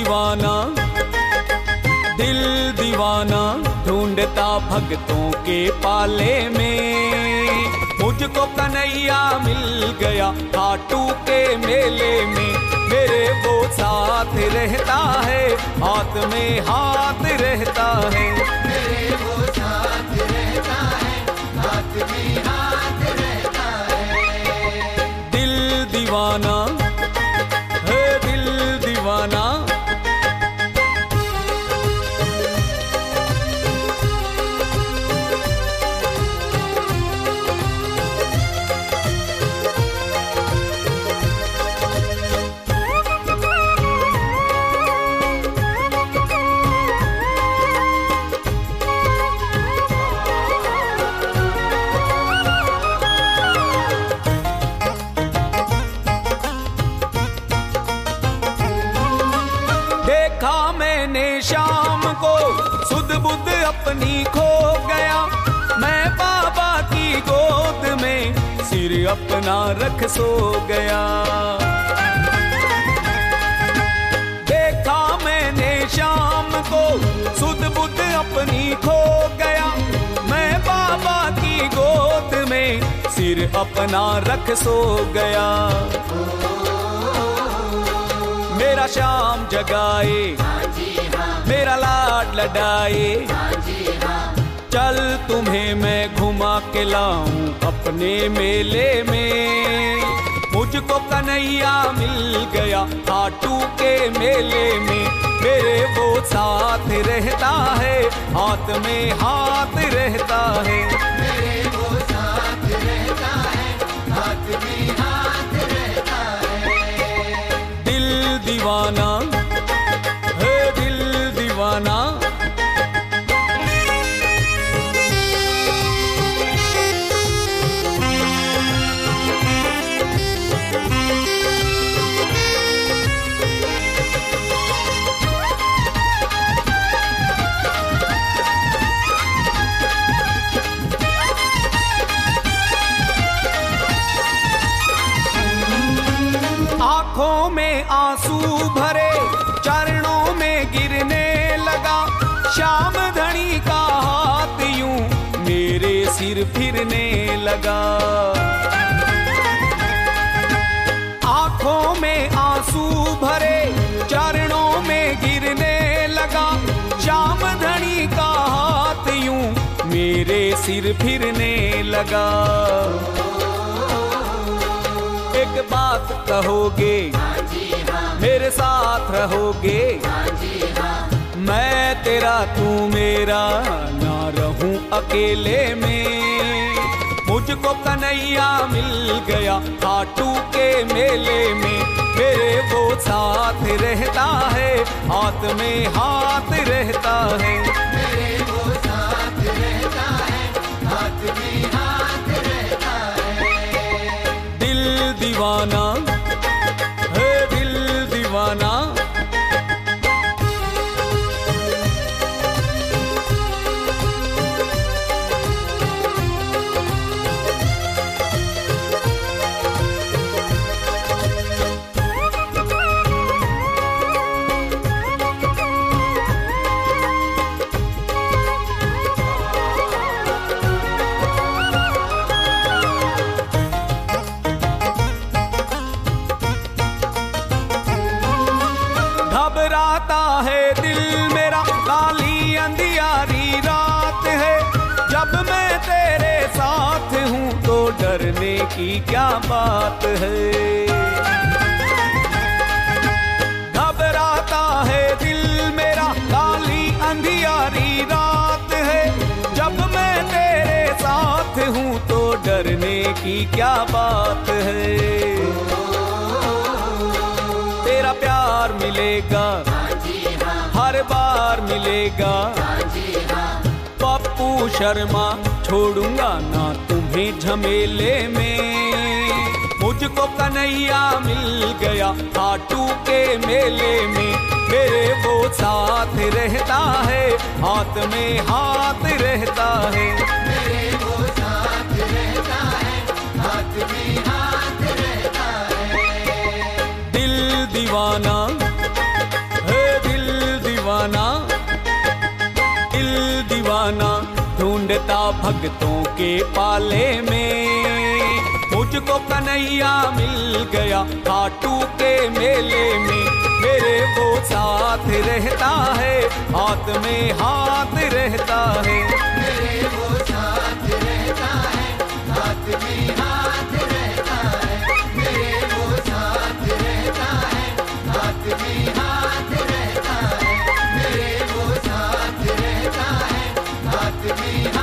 दीवाना, दिल दीवाना ढूंढता भक्तों के पाले में। मुझको कन्हैया मिल गया खाटू के मेले में। मेरे वो साथ रहता है, हाथ में हाथ रहता है। मेरे वो साथ रहता है, हाथ में हाथ रहता है। दिल दीवाना है, दिल दीवाना। देखा मैंने शाम को सुध बुध अपनी खो गया। मैं बाबा की गोद में सिर अपना रख सो गया। देखा मैंने शाम को सुध बुध अपनी खो गया। मैं बाबा की गोद में सिर अपना रख सो गया। मेरा शाम जगाए, मेरा लाड लडाए। चल तुम्हें मैं घुमा के लाऊं अपने मेले में। मुझको कन्हैया मिल गया खाटू के मेले में। मेरे वो साथ रहता है, हाथ में हाथ रहता है। मेरे वो साथ रहता है, हाथ में हाथ रहता है। दिल दीवाना है, दिल दीवाना। आंखों में आंसू भरे, चरणों में गिरने लगा। श्याम धनी का हाथ यूं मेरे सिर फिरने लगा। आंखों में आंसू भरे, चरणों में गिरने लगा। श्याम धनी का हाथ यूं मेरे सिर फिरने लगा। एक बात कहोगे, मेरे साथ रहोगे। मैं तेरा तू मेरा, ना रहूं अकेले में। मुझको कन्हैया मिल गया खाटू के मेले में। मेरे वो साथ रहता है, हाथ में हाथ रहता है। मेरे वो साथ रहता है, हाथ में हाथ रहता है। दिल दीवाना है, दिल दीवाना। घबराता है दिल मेरा, काली अंधियारी रात है। जब मैं तेरे साथ हूँ तो डरने की क्या बात है। घबराता है दिल मेरा, काली अंधियारी रात है। जब मैं तेरे साथ हूँ तो डरने की क्या बात है। तेरा प्यार मिलेगा, हर बार मिलेगा। पप्पू शर्मा छोड़ूंगा ना तुम्हें झमेले में। मुझको कन्हैया मिल गया खाटू के मेले में। मेरे वो साथ रहता है, हाथ में हाथ रहता है। मेरे वो साथ रहता है, हाथ में हाथ रहता है। दिल दीवाना है, भक्तों के पाले में। मुझको कन्हैया मिल गया खाटू के मेले में, मेरे वो साथ रहता है, हाथ में हाथ रहता है। मेरे वो साथ रहता है, हाथ में हाथ रहता है। मेरे वो साथ रहता है, हाथ में हाथ रहता है। मेरे वो साथ रहता है, हाथ में